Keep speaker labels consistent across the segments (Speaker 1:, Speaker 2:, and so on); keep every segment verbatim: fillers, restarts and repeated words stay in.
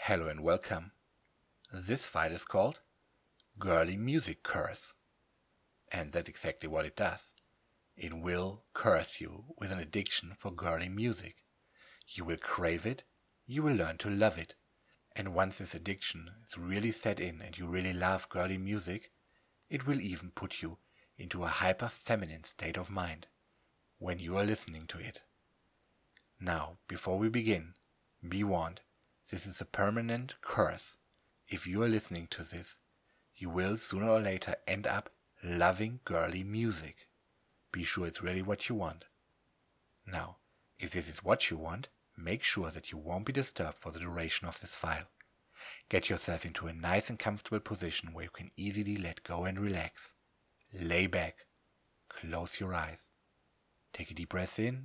Speaker 1: Hello and welcome. This file is called Girly Music Curse. And that's exactly what it does. It will curse you with an addiction for girly music. You will crave it, you will learn to love it. And once this addiction is really set in and you really love girly music, it will even put you into a hyper-feminine state of mind when you are listening to it. Now, before we begin, be warned. This is a permanent curse. If you are listening to this, you will sooner or later end up loving girly music. Be sure it's really what you want. Now, if this is what you want, make sure that you won't be disturbed for the duration of this file. Get yourself into a nice and comfortable position where you can easily let go and relax. Lay back. Close your eyes. Take a deep breath in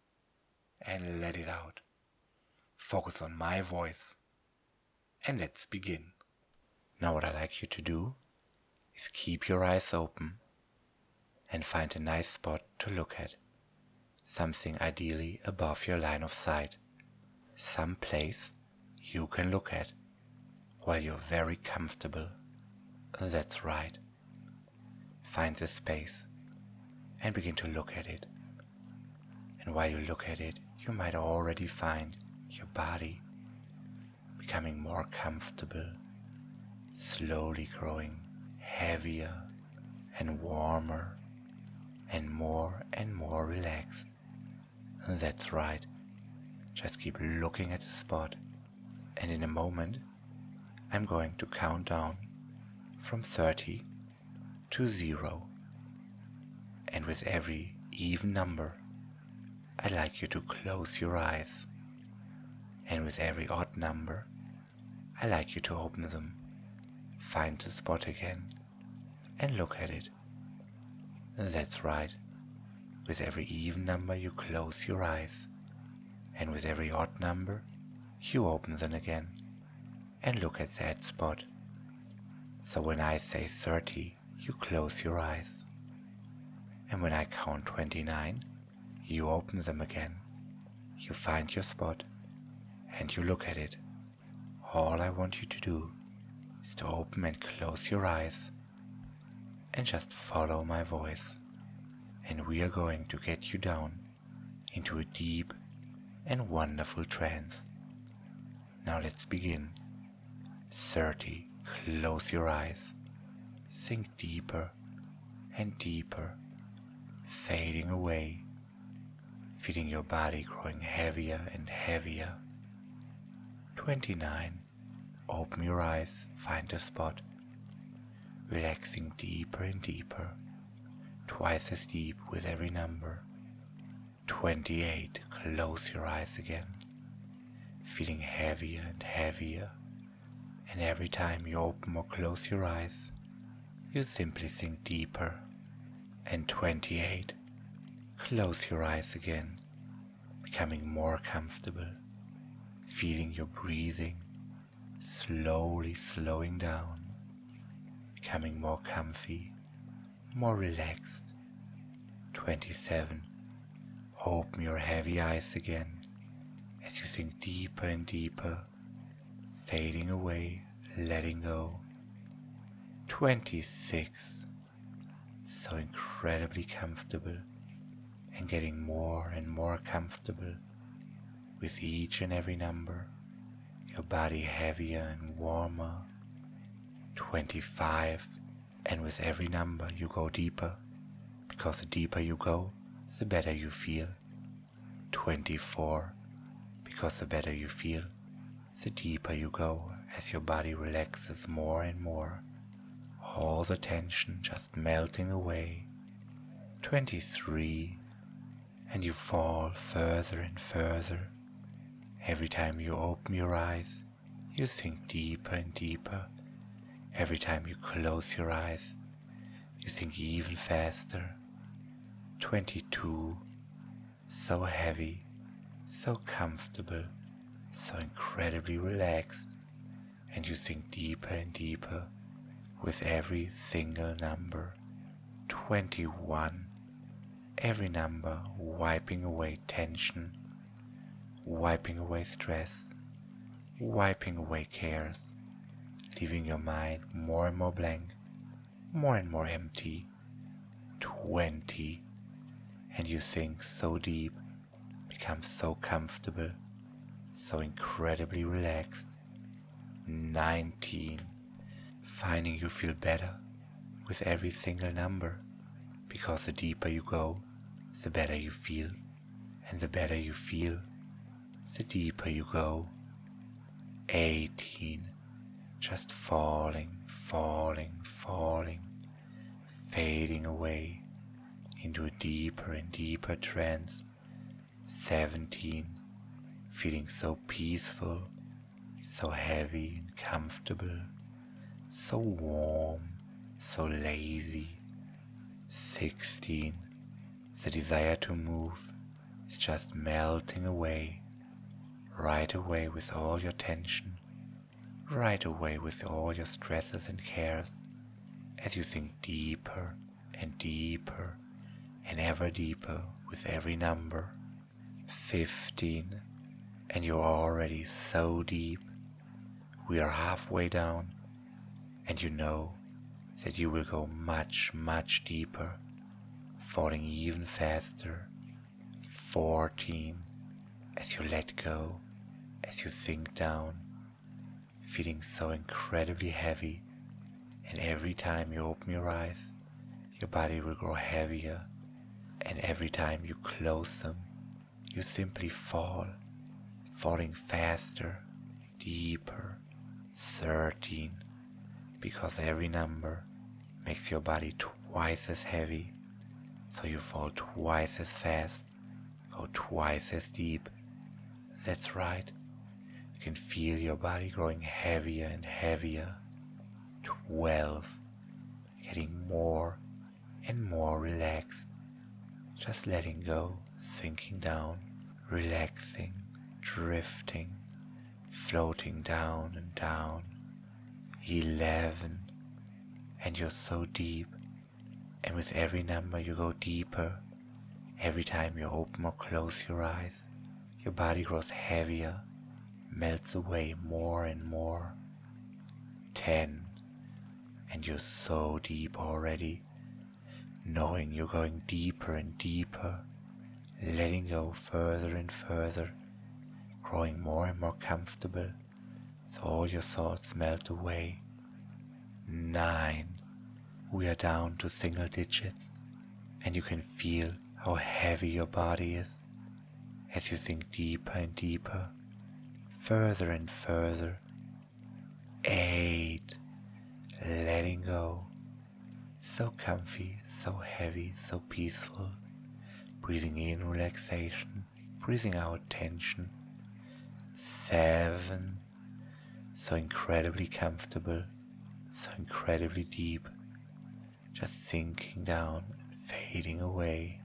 Speaker 1: and let it out. Focus on my voice, and let's begin. Now what I'd like you to do is keep your eyes open and find a nice spot to look at. Something ideally above your line of sight. Some place you can look at while you're very comfortable. That's right. Find this space and begin to look at it. And while you look at it, you might already find your body becoming more comfortable, slowly growing heavier and warmer and more and more relaxed. That's right. Just keep looking at the spot, and in a moment I'm going to count down from thirty to zero, and with every even number I'd like you to close your eyes. And with every odd number, I like you to open them, find the spot again, and look at it. That's right. With every even number, you close your eyes, and with every odd number, you open them again, and look at that spot. So when I say thirty, you close your eyes, and when I count twenty-nine, you open them again, you find your spot, and you look at it. All I want you to do is to open and close your eyes and just follow my voice. And we are going to get you down into a deep and wonderful trance. Now let's begin. thirty. Close your eyes. Sink deeper and deeper, fading away, feeling your body growing heavier and heavier. twenty-nine. Open your eyes, find a spot, relaxing deeper and deeper, twice as deep with every number. twenty-eight. Close your eyes again, feeling heavier and heavier, and every time you open or close your eyes, you simply sink deeper. And twenty-eight. Close your eyes again, becoming more comfortable, feeling your breathing slowly slowing down, becoming more comfy, more relaxed. twenty-seven. Open your heavy eyes again as you sink deeper and deeper, fading away, letting go. twenty-six. So incredibly comfortable and getting more and more comfortable with each and every number, your body heavier and warmer. twenty-five. And with every number you go deeper, because the deeper you go, the better you feel. twenty-four. Because the better you feel, the deeper you go as your body relaxes more and more, all the tension just melting away. twenty-three. And you fall further and further. Every time you open your eyes, you sink deeper and deeper. Every time you close your eyes, you sink even faster. twenty-two. So heavy, so comfortable, so incredibly relaxed, and you sink deeper and deeper with every single number. twenty-one. Every number wiping away tension, wiping away stress, wiping away cares, leaving your mind more and more blank, more and more empty. Twenty, and you sink so deep, become so comfortable, so incredibly relaxed. Nineteen, finding you feel better with every single number, because the deeper you go, the better you feel, and the better you feel, the deeper you go. Eighteen, just falling, falling, falling, fading away into a deeper and deeper trance. Seventeen, feeling so peaceful, so heavy and comfortable, so warm, so lazy. Sixteen, the desire to move is just melting away, right away with all your tension, right away with all your stresses and cares, as you sink deeper and deeper and ever deeper with every number. Fifteen, and you're already so deep. We are halfway down, and you know that you will go much, much deeper, falling even faster. Fourteen, as you let go, as you sink down, feeling so incredibly heavy, and every time you open your eyes, your body will grow heavier, and every time you close them, you simply fall, falling faster, deeper. Thirteen, because every number makes your body twice as heavy, so you fall twice as fast, go twice as deep. That's right, you can feel your body growing heavier and heavier. Twelve, getting more and more relaxed, just letting go, sinking down, relaxing, drifting, floating down and down. Eleven, and you're so deep, and with every number you go deeper. Every time you open or close your eyes, your body grows heavier, melts away more and more. Ten, and you're so deep already, knowing you're going deeper and deeper, letting go further and further, growing more and more comfortable, so all your thoughts melt away. Nine, we are down to single digits, and you can feel how heavy your body is as you sink deeper and deeper, further and further. Eight, letting go, so comfy, so heavy, so peaceful, breathing in relaxation, breathing out tension. Seven, so incredibly comfortable, so incredibly deep, just sinking down and fading away.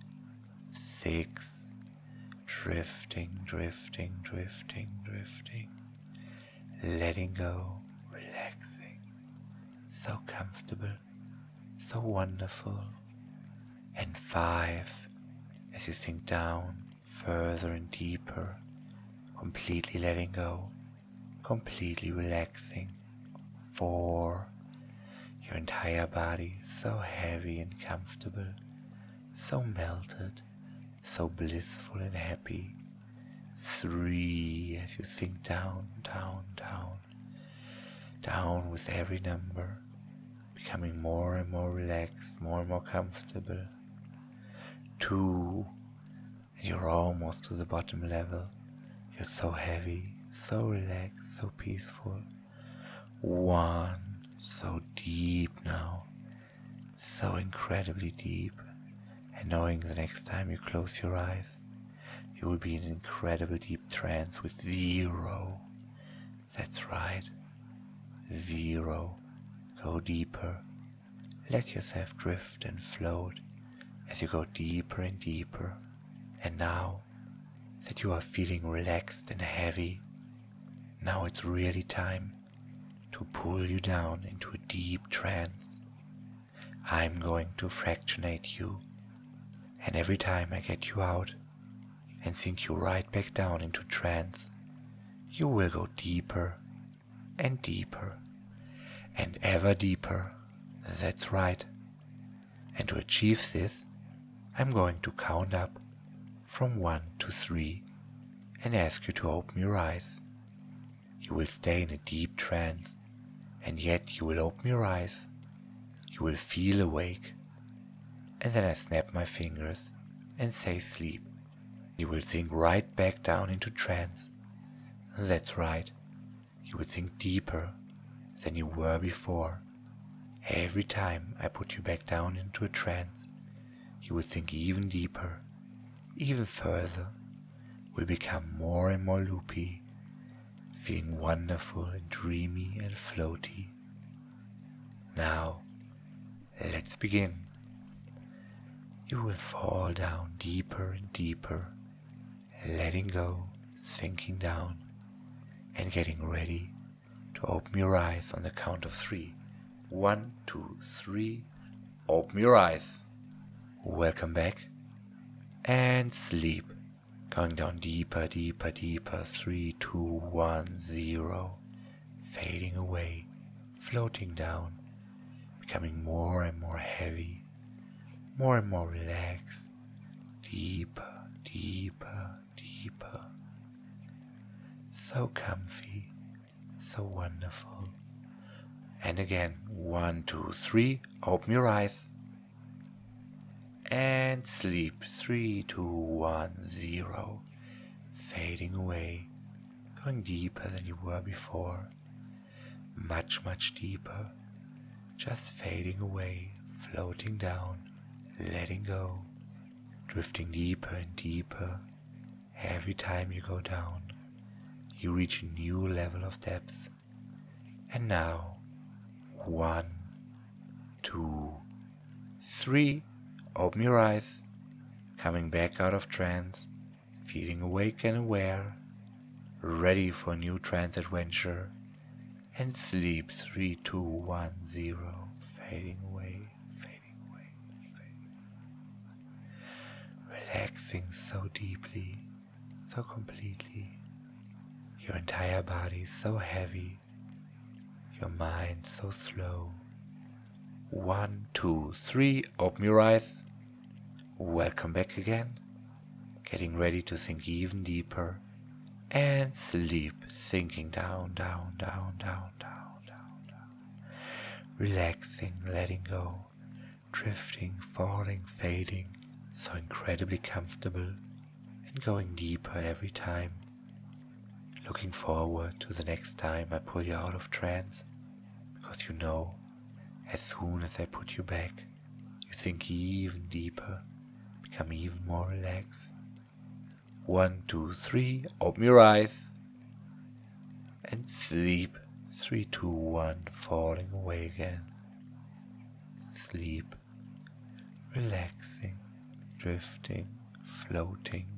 Speaker 1: Six, drifting, drifting, drifting, drifting, letting go, relaxing, so comfortable, so wonderful. And five, as you sink down further and deeper, completely letting go, completely relaxing. Four, your entire body so heavy and comfortable, so melted, so blissful and happy. Three, as you sink down, down, down, down with every number, becoming more and more relaxed, more and more comfortable. Two, and you're almost to the bottom level. You're so heavy, so relaxed, so peaceful. One, so deep now, so incredibly deep, and knowing the next time you close your eyes, you will be in an incredible deep trance with zero. That's right, zero. Go deeper. Let yourself drift and float as you go deeper and deeper. And now that you are feeling relaxed and heavy, now it's really time to pull you down into a deep trance. I'm going to fractionate you, and every time I get you out and sink you right back down into trance, you will go deeper and deeper and ever deeper. That's right. And to achieve this, I'm going to count up from one to three and ask you to open your eyes. You will stay in a deep trance, and yet you will open your eyes. You will feel awake, and then I snap my fingers and say sleep. You will sink right back down into trance. That's right. You will sink deeper than you were before. Every time I put you back down into a trance, you will sink even deeper, even further, will become more and more loopy, feeling wonderful and dreamy and floaty. Now, let's begin. You will fall down deeper and deeper, letting go, sinking down, and getting ready to open your eyes on the count of three. One, two, three. Open your eyes. Welcome back. And sleep. Going down deeper, deeper, deeper. Three, two, one, zero. Fading away, floating down, becoming more and more heavy, more and more relaxed. Deeper, deeper, deeper. So comfy, so wonderful. And again, one, two, three, open your eyes. And sleep, three, two, one, zero. Fading away, going deeper than you were before. Much, much deeper. Just fading away, floating down, letting go. Drifting deeper and deeper. Every time you go down, you reach a new level of depth. And now, one, two, three. Open your eyes, coming back out of trance, feeling awake and aware, ready for a new trance adventure, and sleep. Three, two, one, zero. Fading away, fading away, fading away. Relaxing so deeply, so completely. Your entire body so heavy, your mind so slow. One, two, three, open your eyes. Welcome back again. Getting ready to sink even deeper. And sleep, sinking down, down, down, down, down, down, down. Relaxing, letting go, drifting, falling, fading. So incredibly comfortable and going deeper every time. Looking forward to the next time I pull you out of trance, because you know, as soon as I put you back, you sink even deeper, become even more relaxed. One, two, three, open your eyes and sleep. Three, two, one, falling away again. Sleep, relaxing, drifting, floating.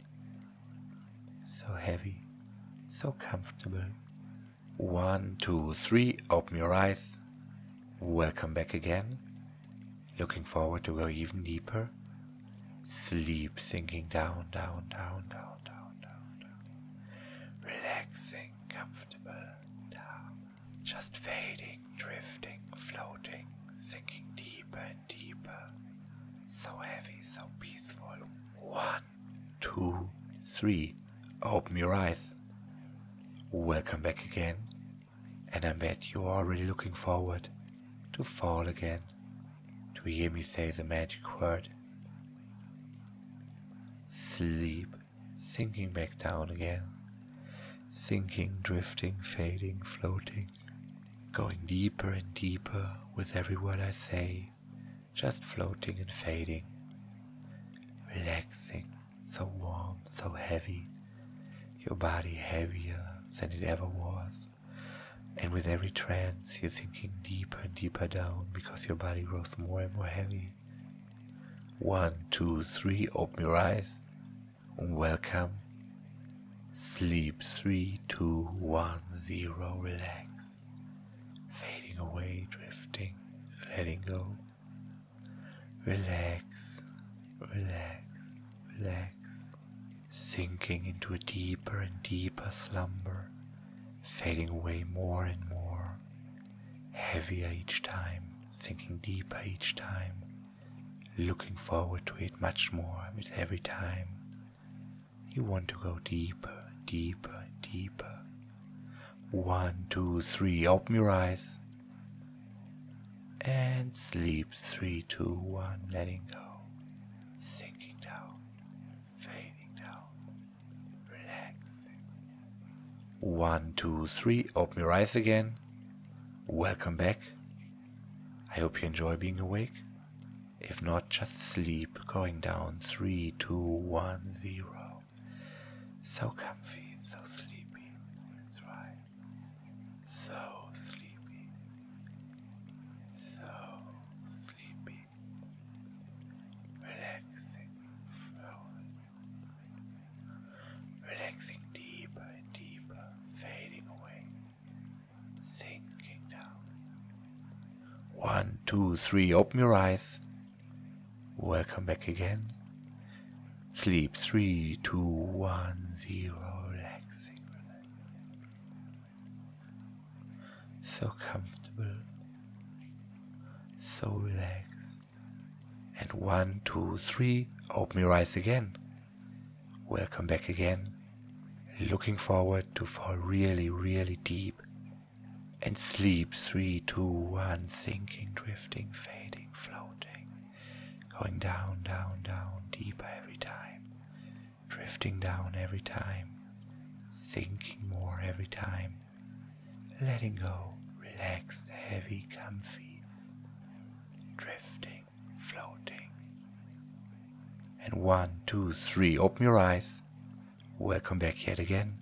Speaker 1: So heavy, so comfortable. One, two, three, open your eyes. Welcome back again. Looking forward to go even deeper. Sleep, sinking down, down, down, down, down, down, down. Relaxing, comfortable, down. Just fading, drifting, floating, sinking deeper and deeper. So heavy, so peaceful. One, two, three. Open your eyes. Welcome back again. And I bet you're already looking forward to fall again, to hear me say the magic word. Sleep, sinking back down again, sinking, drifting, fading, floating, going deeper and deeper with every word I say, just floating and fading, relaxing, so warm, so heavy, your body heavier than it ever was. And with every trance, you're sinking deeper and deeper down because your body grows more and more heavy. One, two, three, open your eyes. Welcome. Sleep. Three, two, one, zero, relax. Fading away, drifting, letting go. Relax, relax, relax. Sinking into a deeper and deeper slumber. fading away more and more, heavier each time, sinking deeper each time, looking forward to it much more with every time. You want to go deeper, deeper, deeper. One, two, three, open your eyes. And sleep, three, two, one, letting go. Sinking down, fading down, relaxing. One, two, three, open your eyes again. Welcome back. I hope you enjoy being awake. If not, just sleep, going down, three, two, one, zero. So comfy, so sleepy, that's right. So sleepy, so sleepy, relaxing, flowing, relaxing deeper and deeper, fading away, sinking down. One, two, three, open your eyes. Welcome back again. Sleep, three, two, one, zero, relaxing, relaxing. So comfortable, so relaxed. And one, two, three, open your eyes again. Welcome back again. Looking forward to fall really, really deep and sleep, three, two, one, sinking, drifting, fading, floating, going down, down, down, deeper every time, drifting down every time, sinking more every time, letting go, relaxed, heavy, comfy, drifting, floating. And one, two, three, open your eyes. Welcome back yet again.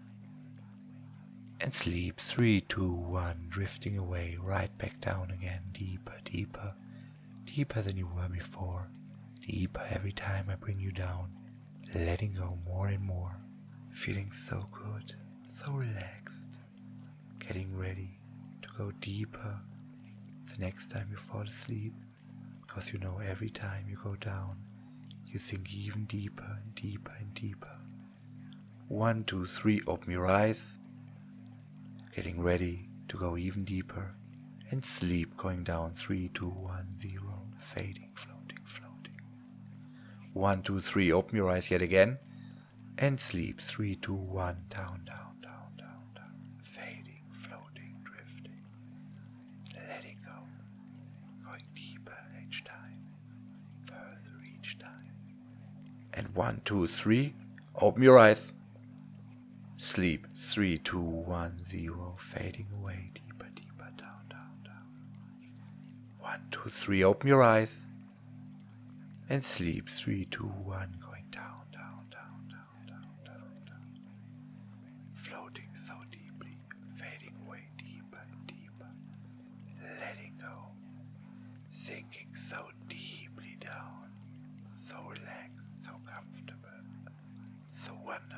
Speaker 1: And sleep, three, two, one, drifting away, right back down again, deeper, deeper, deeper than you were before, deeper every time I bring you down, letting go more and more, feeling so good, so relaxed, getting ready to go deeper the next time you fall asleep, because you know every time you go down, you sink even deeper and deeper and deeper. One, two, three, open your eyes, getting ready to go even deeper, and sleep, going down, three, two, one, zero, fading, floating, floating. One, two, three, open your eyes yet again, and sleep, three, two, one, down, down, down, down, down, fading, floating, drifting, letting go, going deeper each time, further each time. And one, two, three, open your eyes. Sleep, three, two, one, zero, fading away, deeper, deeper, down, down, down. One, two, three, open your eyes. And sleep, three, two, one, going down, down, down, down, down, down, down. Floating so deeply, fading away deeper and deeper, letting go, sinking so deeply down, so relaxed, so comfortable, so wonderful.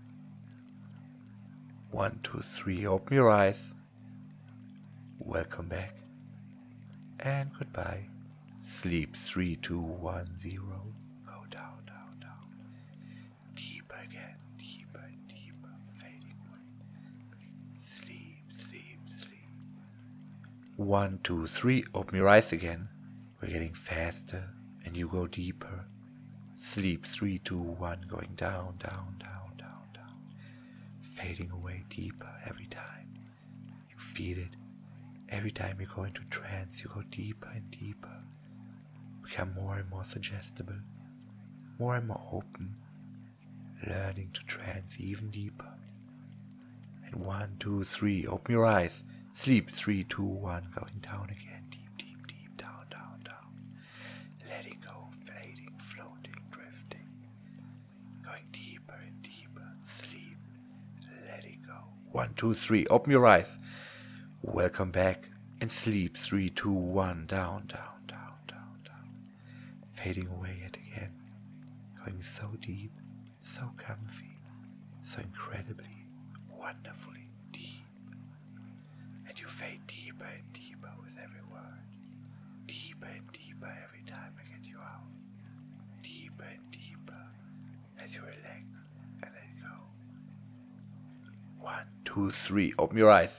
Speaker 1: One, two, three, open your eyes. Welcome back. And goodbye. Sleep, three, two, one, zero. Go down, down, down. Deeper again, deeper and deeper, fading away. Sleep, sleep, sleep. One, two, three, open your eyes again. We're getting faster and you go deeper. Sleep, three, two, one, going down, down, down, down, down. Fading away deeper every time. You feel it. Every time you go into trance, you go deeper and deeper. Become more and more suggestible, more and more open, learning to trance even deeper. And one, two, three, open your eyes. Sleep, three, two, one, going down again, deep, deep, deep, down, down, down. Letting go, fading, floating, drifting, going deeper and deeper. Sleep, letting go. One, two, three, open your eyes. Welcome back and sleep, three, two, one, down, down, down, down, down. Fading away yet again, going so deep, so comfy, so incredibly, wonderfully deep. And you fade deeper and deeper with every word, deeper and deeper every time I get you out, deeper and deeper as you relax and let go. One, two, three. Open your eyes.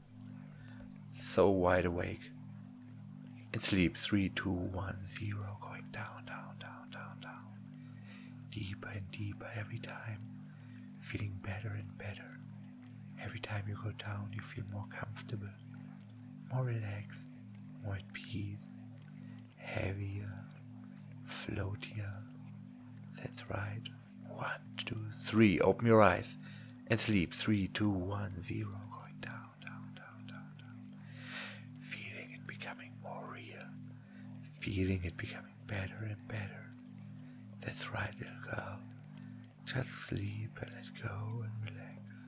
Speaker 1: So wide awake. And sleep. Three, two, one, zero. Going down, down, down, down, down. Deeper and deeper every time. Feeling better and better. Every time you go down, you feel more comfortable, more relaxed, more at peace, heavier, floatier. That's right. One, two, three. Open your eyes and sleep. Three, two, one, zero. Going down, down, down, down, down. Feeling it becoming more real. Feeling it becoming better and better. That's right, little girl. Just sleep and let go and relax.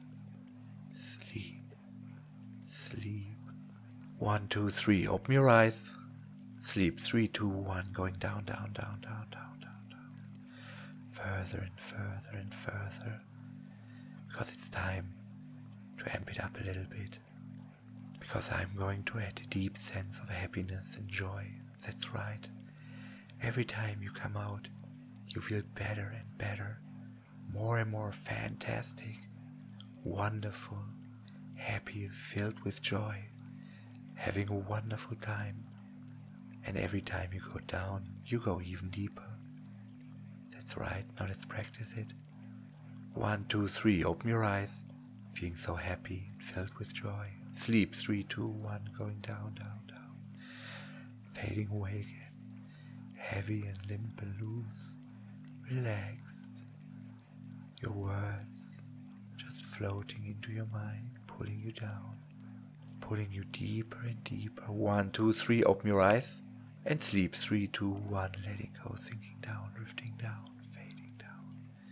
Speaker 1: Sleep. Sleep. One, two, three. Open your eyes. Sleep. Three, two, one. Going down, down, down, down, down, down, down. Further and further and further. Because it's time to amp it up a little bit. Because I'm going to add a deep sense of happiness and joy. That's right. Every time you come out, you feel better and better. More and more fantastic. Wonderful. Happy, filled with joy, having a wonderful time, and every time you go down, you go even deeper. That's right, now let's practice it. One, two, three, open your eyes, feeling so happy and filled with joy. Sleep, three, two, one, going down, down, down, fading away again, heavy and limp and loose, relaxed. Your words just floating into your mind. Pulling you down, pulling you deeper and deeper. One, two, three, open your eyes and sleep. Three, two, one, letting go, sinking down, drifting down, fading down.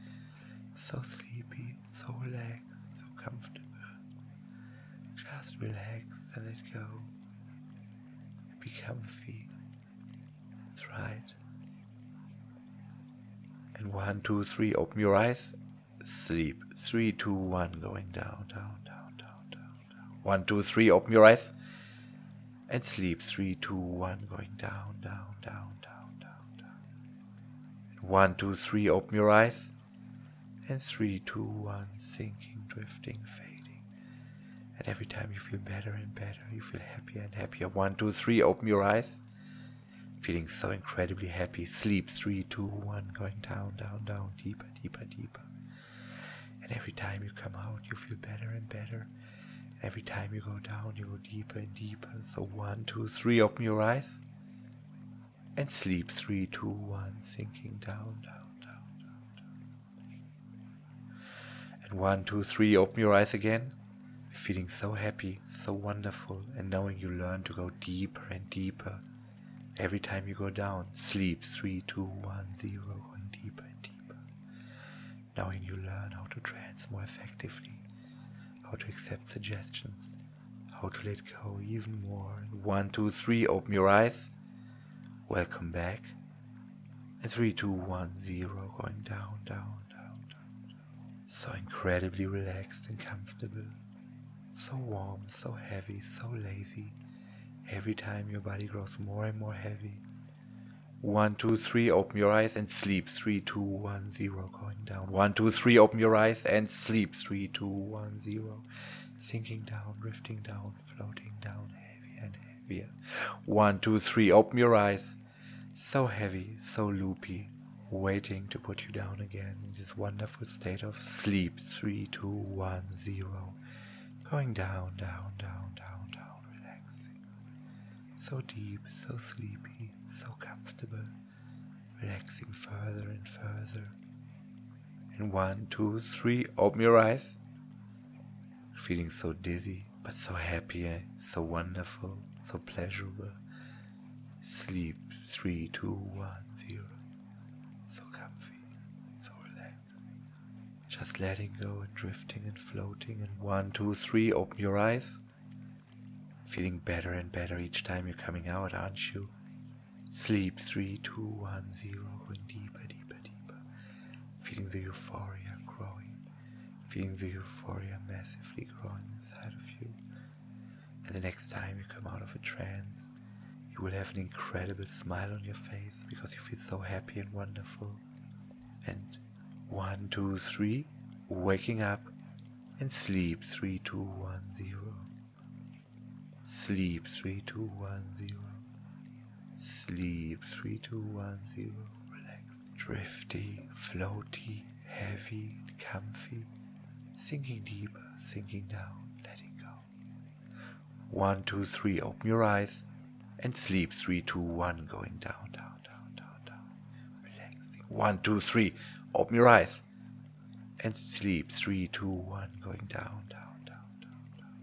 Speaker 1: So sleepy, so relaxed, so comfortable. Just relax and let go. Be comfy. That's right. And one, two, three, open your eyes. Sleep. Three, two, one, going down, down, down. One, two, three, open your eyes and sleep. Three, two, one, going down, down, down, down, down, down. One, two, three, open your eyes and three, two, one, sinking, drifting, fading. And every time you feel better and better, you feel happier and happier. One, two, three, open your eyes, feeling so incredibly happy. Sleep. Three, two, one, going down, down, down, deeper, deeper, deeper. And every time you come out, you feel better and better. Every time you go down, you go deeper and deeper. So one, two, three, open your eyes and sleep. Three, two, one, sinking down, down, down, down, down. And one, two, three, open your eyes again, feeling so happy, so wonderful, and knowing you learn to go deeper and deeper. Every time you go down, sleep. Three, two, one, zero, going deeper and deeper. Knowing you learn how to trance more effectively. How to accept suggestions, how to let go even more. One, two, three, open your eyes. Welcome back. And three, two, one, zero, going down, down, down, down, down. So incredibly relaxed and comfortable. So warm, so heavy, so lazy. Every time your body grows more and more heavy. One, two, three, open your eyes and sleep. Three, two, one, zero, going down. One, two, three, open your eyes and sleep. Three, two, one, zero, sinking down, drifting down, floating down, heavier and heavier. One, two, three, open your eyes. So heavy, so loopy, waiting to put you down again in this wonderful state of sleep. Three, two, one, zero, going down, down, down, down, down, relaxing. So deep, so sleepy, so comfortable, relaxing further and further. And one, two, three, open your eyes. Feeling so dizzy, but so happy, eh? So wonderful, so pleasurable. Sleep. Three, two, one, zero. So comfy, so relaxed. Just letting go and drifting and floating. And one, two, three, open your eyes. Feeling better and better each time you're coming out, aren't you? Sleep. Three, two, one, zero. Going deeper, deeper, deeper. Feeling the euphoria growing. Feeling the euphoria massively growing inside of you. And the next time you come out of a trance, you will have an incredible smile on your face because you feel so happy and wonderful. And one, two, three, waking up and sleep. Three, two, one, zero. Sleep. Three, two, one, zero. Sleep. Three, two, one, zero. Relax. Drifty, floaty, heavy, and comfy. Sinking deeper, sinking down, letting go. One, two, three. Open your eyes and sleep. Three, two, one. Going down, down, down, down, down. Relaxing. One, two, three. Open your eyes and sleep. Three, two, one. Going down, down, down, down, down.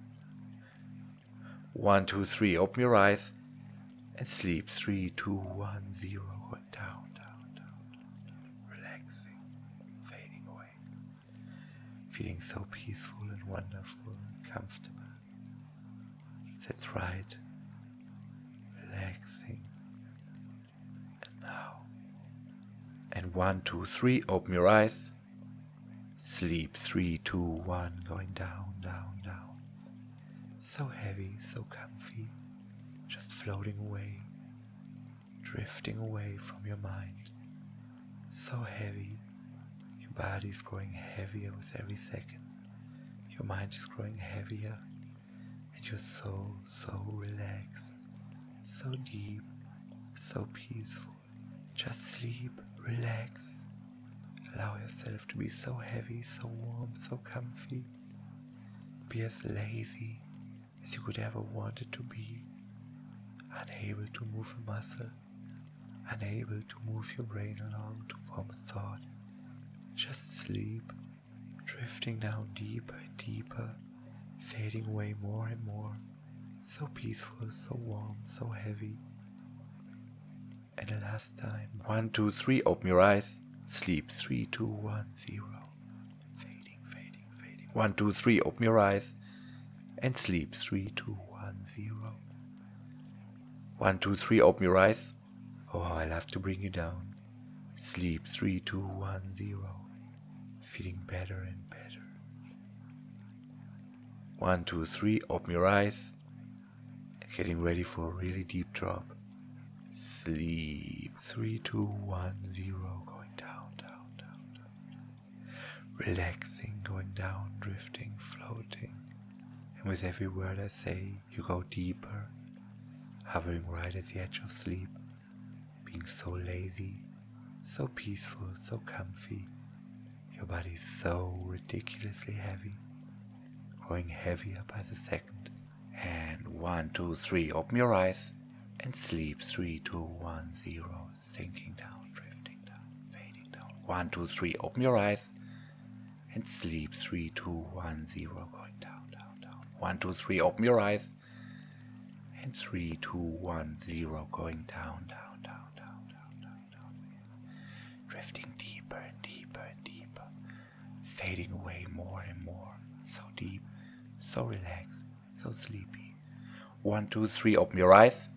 Speaker 1: One, two, three. Open your eyes and sleep. Three, two, one, zero. Going down, down, down, down, down. Relaxing, fading away. Feeling so peaceful and wonderful and comfortable. That's right. Relaxing. And now. And one, two, three. Open your eyes. Sleep. Three, two, one. Going down, down, down. So heavy, so comfy. Just floating away. Drifting away from your mind. So heavy. Your body is growing heavier with every second. Your mind is growing heavier. And you're so, so relaxed. So deep. So peaceful. Just sleep. Relax. Allow yourself to be so heavy, so warm, so comfy. Be as lazy as you could ever want it to be. Unable to move a muscle. Unable to move your brain along to form a thought. Just sleep. Drifting down deeper and deeper. Fading away more and more. So peaceful, so warm, so heavy. And the last time. One, two, three. Open your eyes. Sleep. Three, two, one, zero. Fading, fading, fading. One, two, three. Open your eyes. And sleep. Three, two, one, zero. One, two, three. Open your eyes. Oh, I love to bring you down. Sleep. Three, two, one, zero. Feeling better and better. One, two, three. Open your eyes. And getting ready for a really deep drop. Sleep. Three, two, one, zero. Going down, down, down, down. Relaxing, going down, drifting, floating. And with every word I say, you go deeper, hovering right at the edge of sleep, being so lazy, so peaceful, so comfy. Your body is so ridiculously heavy, growing heavier by the second. And one, two, three, open your eyes and sleep. Three, two, one, zero, sinking down, drifting down, fading down. One, two, three, open your eyes and sleep. Three, two, one, zero, going down, down, down. One, two, three, open your eyes and three, two, one, zero, going down, down, down, down, down, down, down. Drifting deeper and deeper and deeper, fading away more and more. So deep, so relaxed, so sleepy. One, two, three, open your eyes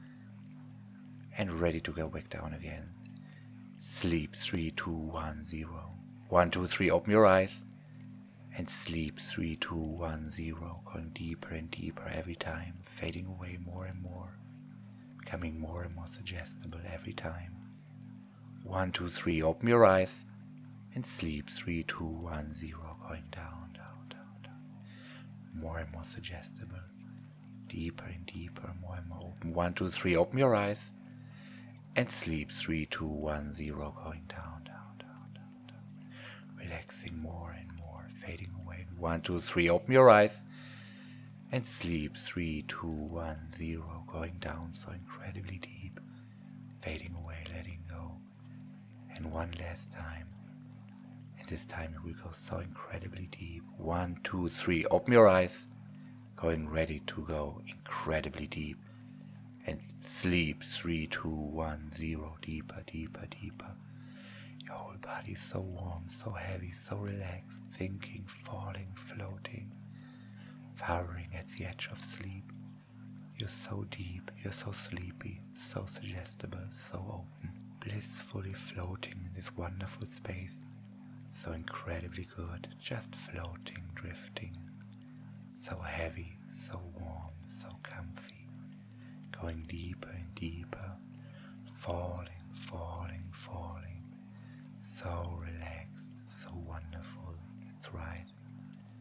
Speaker 1: and ready to go back down again. Sleep. Three, two, one, zero. One, two, three, open your eyes and sleep. Three, two, one, zero, going deeper and deeper every time, fading away more and more, becoming more and more suggestible every time. One, two, three, open your eyes and sleep. Three, two, one, zero, going down, down, down, down, more and more suggestible, deeper and deeper, more and more open. One, two, three, open your eyes and sleep. Three, two, one, zero, going down, down, down, down, down, relaxing more and more, fading away. One, two, three, open your eyes and sleep. Three, two, one, zero, going down so incredibly deep, fading away, letting go. And one last time. And this time it will go so incredibly deep. One, two, three, open your eyes, going ready to go incredibly deep. And sleep. Three, two, one, zero, deeper, deeper, deeper. Your whole body is so warm, so heavy, so relaxed, sinking, falling, floating, hovering at the edge of sleep. You're so deep, you're so sleepy, so suggestible, so open, blissfully floating in this wonderful space. So incredibly good, just floating, drifting, so heavy, so warm, so comfy, going deeper and deeper, falling, falling, falling, so relaxed, so wonderful. That's right, just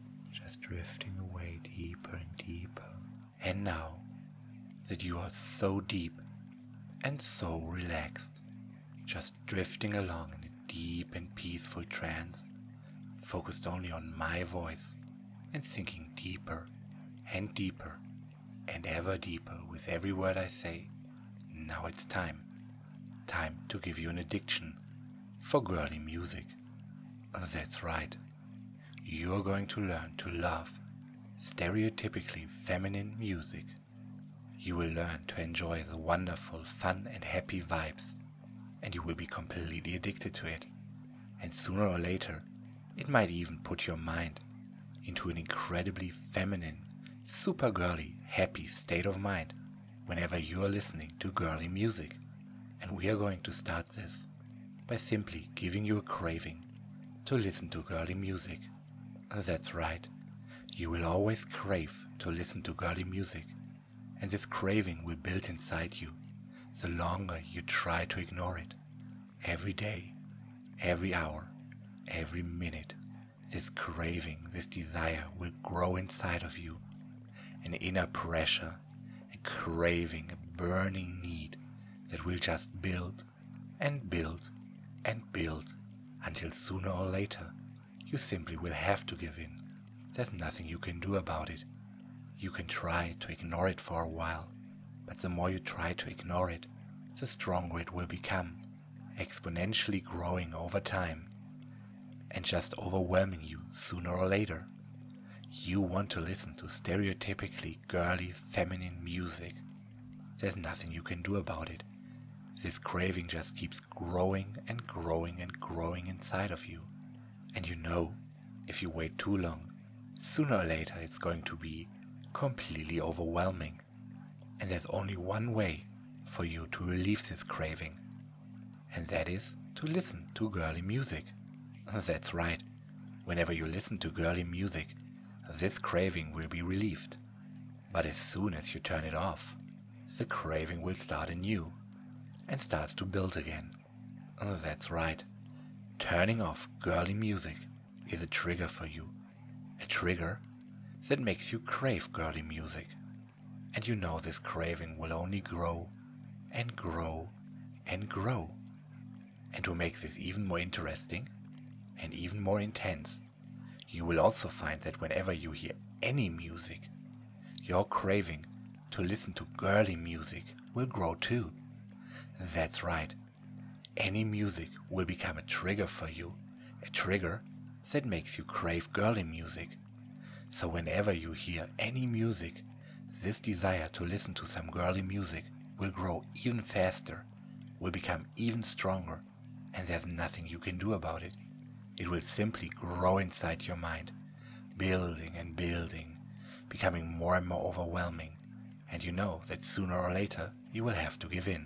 Speaker 1: just drifting away deeper and deeper. And now that you are so deep and so relaxed, just drifting along in a deep and peaceful trance, focused only on my voice and sinking deeper and deeper and ever deeper with every word I say, now it's time. Time to give you an addiction for girly music. That's right. You're going to learn to love stereotypically feminine music. You will learn to enjoy the wonderful, fun and happy vibes, and you will be completely addicted to it. And sooner or later, it might even put your mind into an incredibly feminine, super girly, happy state of mind whenever you are listening to girly music. And we are going to start this by simply giving you a craving to listen to girly music. That's right, you will always crave to listen to girly music, and this craving will build inside you the longer you try to ignore it. Every day, every hour, every minute, this craving, this desire will grow inside of you. An inner pressure, a craving, a burning need that will just build and build and build until sooner or later you simply will have to give in. There's nothing you can do about it. You can try to ignore it for a while, but the more you try to ignore it, the stronger it will become, exponentially growing over time and just overwhelming you sooner or later. You want to listen to stereotypically girly feminine music. There's nothing you can do about it. This craving just keeps growing and growing and growing inside of you. And you know, if you wait too long, sooner or later it's going to be completely overwhelming. And there's only one way for you to relieve this craving, and that is to listen to girly music. That's right, whenever you listen to girly music, this craving will be relieved. But as soon as you turn it off, the craving will start anew and starts to build again. That's right, turning off girly music is a trigger for you, a trigger that makes you crave girly music. And you know this craving will only grow and grow and grow. And to make this even more interesting and even more intense, you will also find that whenever you hear any music, your craving to listen to girly music will grow too. That's right, any music will become a trigger for you, a trigger that makes you crave girly music. So whenever you hear any music, this desire to listen to some girly music will grow even faster, will become even stronger, and there's nothing you can do about it. It will simply grow inside your mind, building and building, becoming more and more overwhelming, and you know that sooner or later you will have to give in.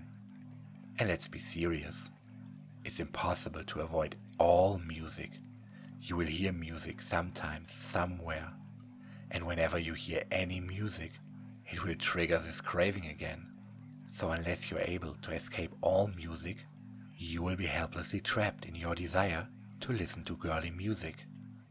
Speaker 1: And let's be serious. It's impossible to avoid all music. You will hear music sometimes, somewhere, and whenever you hear any music, it will trigger this craving again. So unless you're able to escape all music, you will be helplessly trapped in your desire to listen to girly music.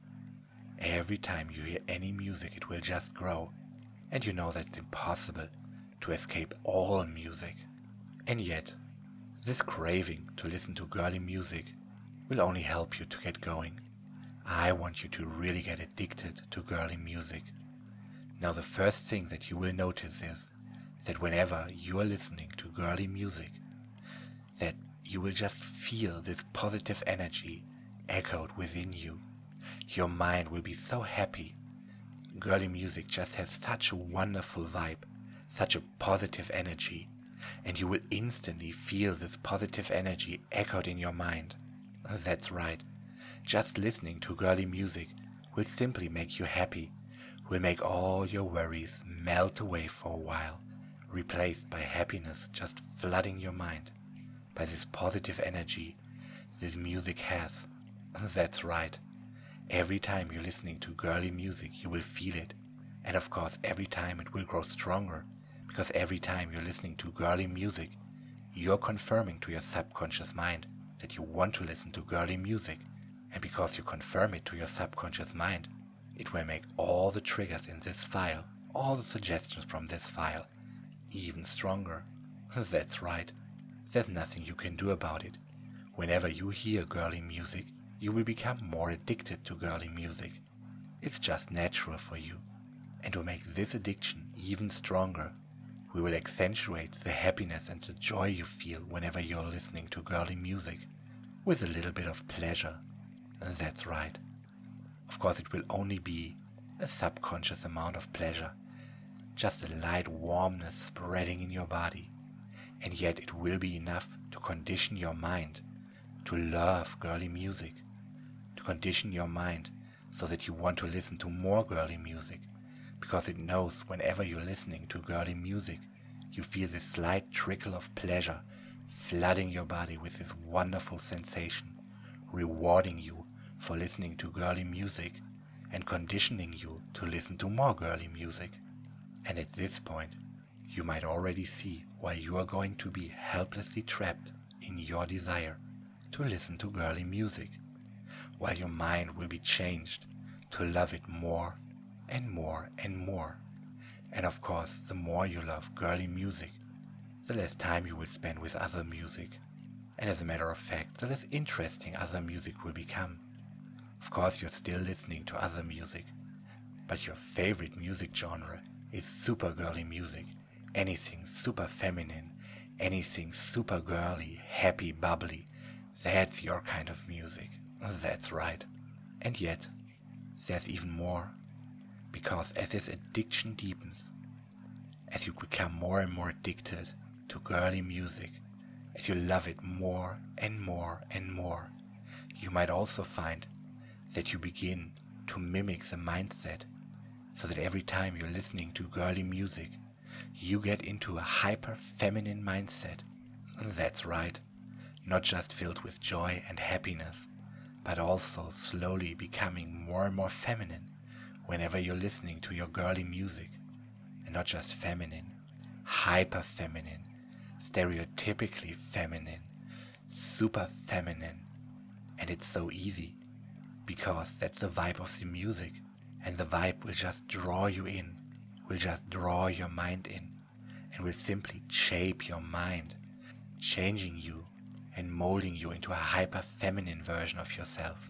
Speaker 1: Every time you hear any music, it will just grow, and you know that it's impossible to escape all music. And yet, this craving to listen to girly music will only help you to get going. I want you to really get addicted to girly music. Now the first thing that you will notice is that whenever you are listening to girly music, that you will just feel this positive energy echoed within you. Your mind will be so happy. Girly music just has such a wonderful vibe, such a positive energy, and you will instantly feel this positive energy echoed in your mind. That's right, just listening to girly music will simply make you happy, will make all your worries melt away for a while, replaced by happiness just flooding your mind, by this positive energy this music has. That's right. Every time you're listening to girly music, you will feel it. And of course, every time it will grow stronger, because every time you're listening to girly music, you're confirming to your subconscious mind that you want to listen to girly music. And because you confirm it to your subconscious mind, It will make all the triggers in this file, all the suggestions from this file, even stronger. That's right. There's nothing you can do about it. Whenever you hear girly music, you will become more addicted to girly music. It's just natural for you. And to make this addiction even stronger, we will accentuate the happiness and the joy you feel whenever you're listening to girly music, with a little bit of pleasure. That's right. Of course, it will only be a subconscious amount of pleasure, just a light warmness spreading in your body, and yet it will be enough to condition your mind to love girly music, to condition your mind so that you want to listen to more girly music, because it knows whenever you're listening to girly music, you feel this slight trickle of pleasure flooding your body with this wonderful sensation, rewarding you for listening to girly music and conditioning you to listen to more girly music. And at this point, you might already see why you are going to be helplessly trapped in your desire to listen to girly music, while your mind will be changed to love it more and more and more. And of course, the more you love girly music, the less time you will spend with other music. And as a matter of fact, the less interesting other music will become. Of course, you're still listening to other music, but your favorite music genre is super girly music. Anything super feminine, anything super girly, happy, bubbly. That's your kind of music. That's right. And yet, there's even more. Because as this addiction deepens, as you become more and more addicted to girly music, as you love it more and more and more, you might also find that you begin to mimic the mindset, so that every time you're listening to girly music, you get into a hyper-feminine mindset. That's right. Not just filled with joy and happiness, but also slowly becoming more and more feminine whenever you're listening to your girly music. And not just feminine, hyper-feminine, stereotypically feminine, super feminine. And it's so easy, because that's the vibe of the music, and the vibe will just draw you in, will just draw your mind in, and will simply shape your mind, changing you and molding you into a hyper-feminine version of yourself.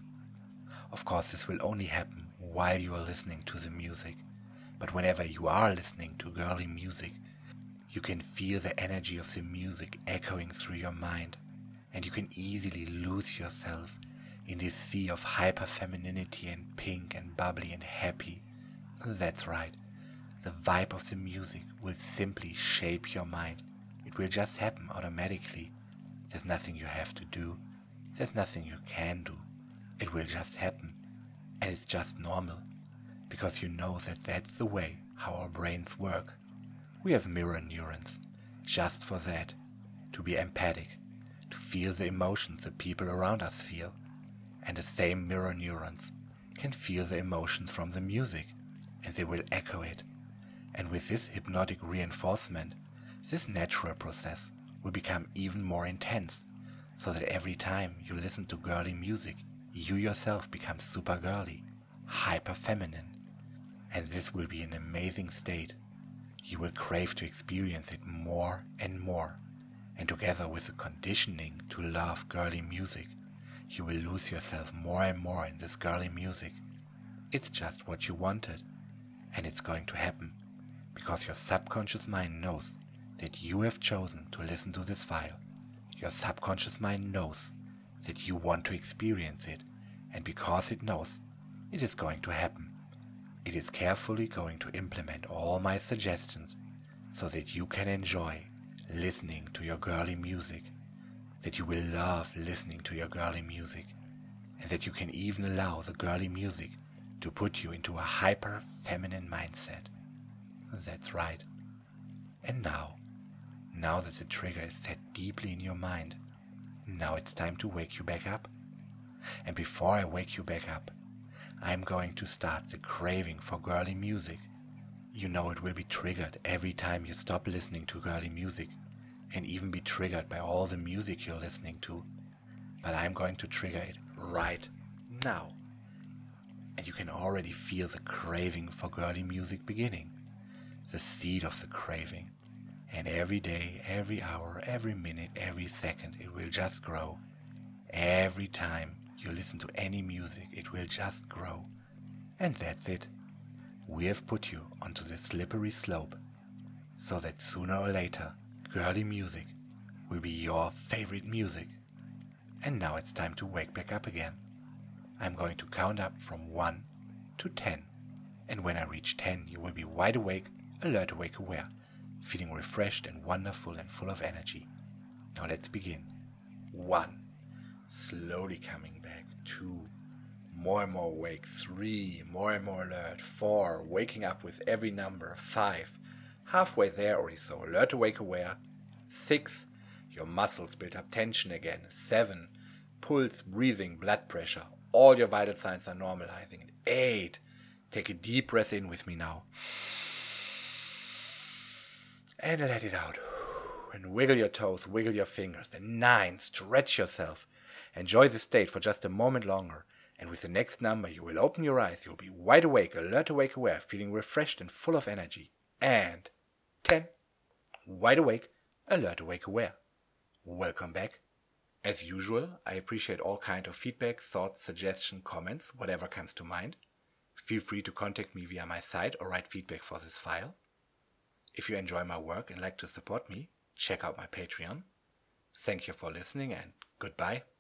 Speaker 1: Of course, this will only happen while you are listening to the music, but whenever you are listening to girly music, you can feel the energy of the music echoing through your mind, and you can easily lose yourself in this sea of hyper-femininity and pink and bubbly and happy. That's right. The vibe of the music will simply shape your mind. It will just happen automatically. There's nothing you have to do. There's nothing you can do. It will just happen. And it's just normal, because you know that that's the way how our brains work. We have mirror neurons, just for that, to be empathic, to feel the emotions the people around us feel. And the same mirror neurons can feel the emotions from the music, and they will echo it. And with this hypnotic reinforcement, this natural process will become even more intense, so that every time you listen to girly music, you yourself become super girly, hyper feminine. And this will be an amazing state. You will crave to experience it more and more, and together with the conditioning to love girly music, you will lose yourself more and more in this girly music. It's just what you wanted, and it's going to happen, because your subconscious mind knows that you have chosen to listen to this file. Your subconscious mind knows that you want to experience it, and because it knows, it is going to happen. It is carefully going to implement all my suggestions so that you can enjoy listening to your girly music, that you will love listening to your girly music, and that you can even allow the girly music to put you into a hyper-feminine mindset. That's right. And now, now that the trigger is set deeply in your mind, now it's time to wake you back up. And before I wake you back up, I'm going to start the craving for girly music. You know it will be triggered every time you stop listening to girly music, and even be triggered by all the music you're listening to. But I'm going to trigger it right now. and you can already feel the craving for girly music beginning, the seed of the craving. And every day, every hour, every minute, every second, it will just grow. Every time you listen to any music, it will just grow. And that's it. We have put you onto this slippery slope, so that sooner or later, girly music will be your favorite music. And now it's time to wake back up again. I'm going to count up from one to ten. And when I reach ten, you will be wide awake, alert, awake, aware, feeling refreshed and wonderful and full of energy. Now let's begin. One. Slowly coming back. Two. More and more awake. Three. More and more alert. Four. Waking up with every number. Five. Halfway there already, so alert, awake, aware. Six. Your muscles build up tension again. Seven. Pulse, breathing, blood pressure. All your vital signs are normalizing. And eight. Take a deep breath in with me now. And let it out. And wiggle your toes, wiggle your fingers. And nine. Stretch yourself. Enjoy this state for just a moment longer. And with the next number, you will open your eyes. You'll be wide awake, alert, awake, aware, feeling refreshed and full of energy. And ten. Wide awake, alert, awake, aware. Welcome back. As usual, I appreciate all kind of feedback, thoughts, suggestions, comments, whatever comes to mind. Feel free to contact me via my site or write feedback for this file. If you enjoy my work and like to support me, check out my Patreon. Thank you for listening and goodbye.